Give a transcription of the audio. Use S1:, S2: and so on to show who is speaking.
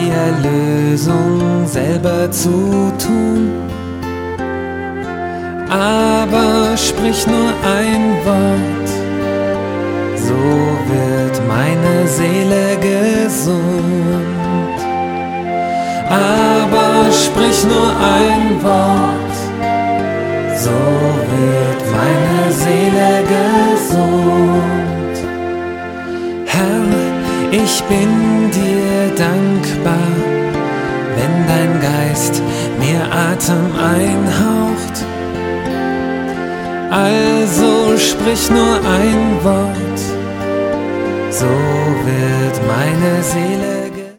S1: Erlösung selber zu tun. Aber sprich nur ein Wort, so wird meine Seele gesund. Aber sprich nur ein Wort, so wird meine Seele gesund. Herr, ich bin dir dankbar, wenn dein Geist mir Atem einhaucht. Also sprich nur ein Wort, so wird meine Seele